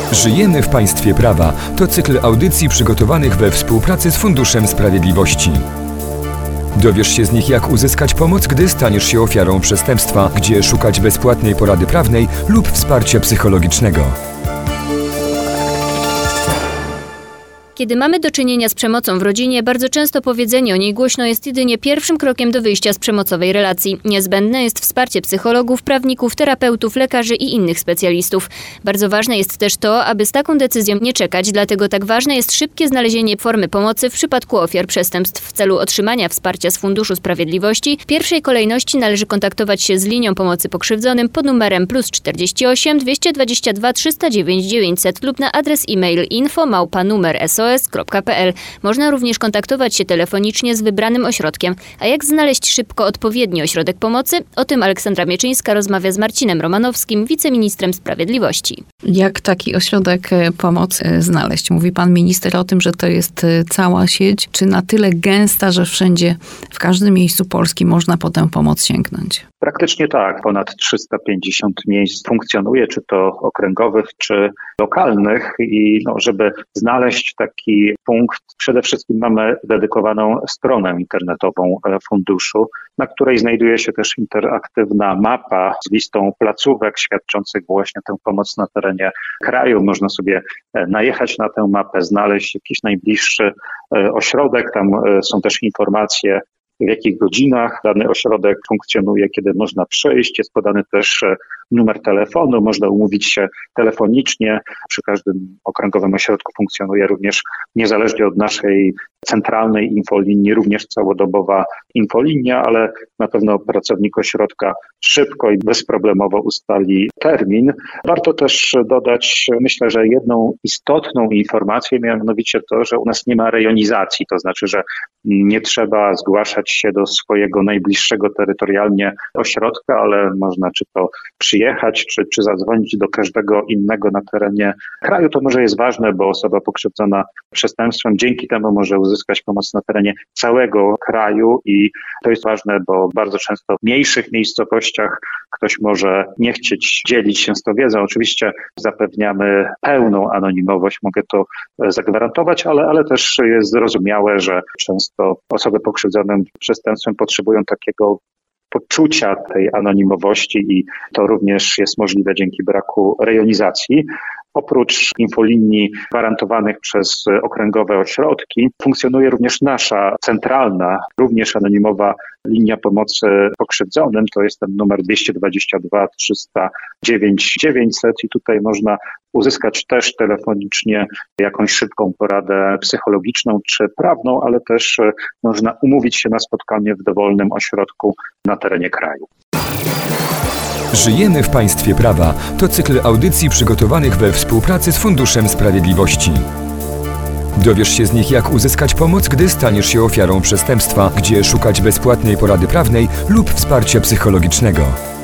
Żyjemy w państwie prawa. To cykl audycji przygotowanych we współpracy z Funduszem Sprawiedliwości. Dowiesz się z nich, jak uzyskać pomoc, gdy staniesz się ofiarą przestępstwa, gdzie szukać bezpłatnej porady prawnej lub wsparcia psychologicznego. Kiedy mamy do czynienia z przemocą w rodzinie, bardzo często powiedzenie o niej głośno jest jedynie pierwszym krokiem do wyjścia z przemocowej relacji. Niezbędne jest wsparcie psychologów, prawników, terapeutów, lekarzy i innych specjalistów. Bardzo ważne jest też to, aby z taką decyzją nie czekać, dlatego tak ważne jest szybkie znalezienie formy pomocy w przypadku ofiar przestępstw. W celu otrzymania wsparcia z Funduszu Sprawiedliwości w pierwszej kolejności należy kontaktować się z linią pomocy pokrzywdzonym pod numerem +48 222 309 900 lub na adres e-mail info@numersos.pl. Można również kontaktować się telefonicznie z wybranym ośrodkiem. A jak znaleźć szybko odpowiedni ośrodek pomocy? O tym Aleksandra Mieczyńska rozmawia z Marcinem Romanowskim, wiceministrem sprawiedliwości. Jak taki ośrodek pomocy znaleźć? Mówi pan minister o tym, że to jest cała sieć, czy na tyle gęsta, że wszędzie, w każdym miejscu Polski można po tę pomoc sięgnąć? Praktycznie tak. Ponad 350 miejsc funkcjonuje, czy to okręgowych, czy lokalnych i żeby znaleźć taki punkt, przede wszystkim mamy dedykowaną stronę internetową funduszu, na której znajduje się też interaktywna mapa z listą placówek świadczących właśnie tę pomoc na terenie kraju. Można sobie najechać na tę mapę, znaleźć jakiś najbliższy ośrodek. Tam są też informacje, w jakich godzinach dany ośrodek funkcjonuje, kiedy można przyjść. Jest podany też numer telefonu, można umówić się telefonicznie. Przy każdym okręgowym ośrodku funkcjonuje również, niezależnie od naszej centralnej infolinii, również całodobowa infolinia, ale na pewno pracownik ośrodka szybko i bezproblemowo ustali termin. Warto też dodać, myślę, że jedną istotną informację, mianowicie to, że u nas nie ma rejonizacji, to znaczy, że nie trzeba zgłaszać się do swojego najbliższego terytorialnie ośrodka, ale można czy to przyjechać, czy zadzwonić do każdego innego na terenie kraju. To może jest ważne, bo osoba pokrzywdzona przestępstwem dzięki temu może uzyskać pomoc na terenie całego kraju i to jest ważne, bo bardzo często w mniejszych miejscowościach ktoś może nie chcieć dzielić się z tą wiedzą. Oczywiście zapewniamy pełną anonimowość, mogę to zagwarantować, ale też jest zrozumiałe, że często osoby pokrzywdzone przestępstwem potrzebują takiego poczucia tej anonimowości i to również jest możliwe dzięki braku rejonizacji. Oprócz infolinii gwarantowanych przez okręgowe ośrodki funkcjonuje również nasza centralna, również anonimowa linia pomocy pokrzywdzonym. To jest ten numer 222 309 900 i tutaj można uzyskać też telefonicznie jakąś szybką poradę psychologiczną czy prawną, ale też można umówić się na spotkanie w dowolnym ośrodku na terenie kraju. Żyjemy w państwie prawa. To cykl audycji przygotowanych we współpracy z Funduszem Sprawiedliwości. Dowiesz się z nich, jak uzyskać pomoc, gdy staniesz się ofiarą przestępstwa, gdzie szukać bezpłatnej porady prawnej lub wsparcia psychologicznego.